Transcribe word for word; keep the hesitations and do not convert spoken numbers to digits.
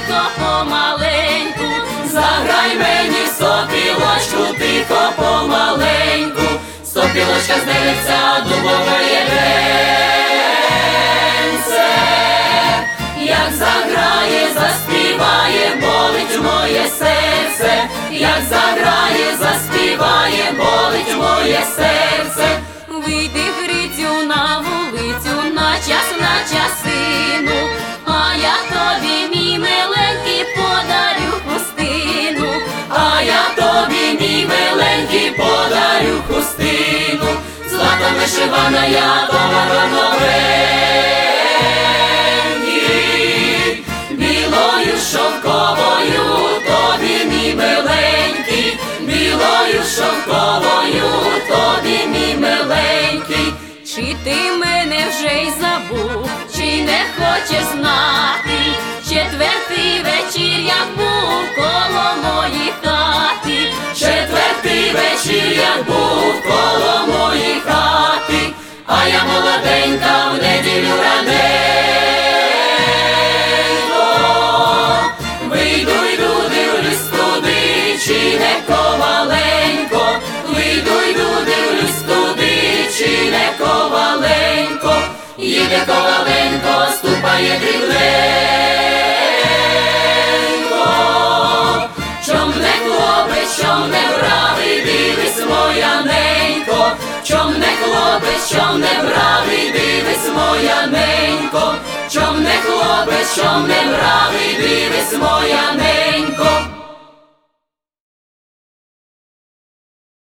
тихо помаленьку, заграй мені сопілочку, тихо помаленьку, сопілочка з деревця дубової венце. Як заграє, заспіває, болить моє серце, як заграє, заспіває, болить моє серце. Вийди, Грицю, на вулицю, на час, на часину, а я тобі, мій миленький, подарю хустину, а я тобі, мій миленький, подарю хустину. Злата вишивана я товаром новенький, білою шовковою тобі, мій миленький, білою шовковою тобі, мій миленький. Чи ти мене вже й забув, чи не хочеш знати? Четвертий вечір, як був коло моїх хати, четвертий вечір, як був коло моїх хати, а я молоденька в неділю раненько. Вийду, йду, дивлюсь туди, чи не Коваленько, вийду, йду, дивлюсь туди, чи не Коваленько, їде Коваленько, ступає дрібненько. Чом не хлопець, чом не бравий, дивись, моя ненько, чом не хлопець, чом не бравий, дивись, моя ненько, чом не хлопець, чом не бравий, дивись, моя ненько.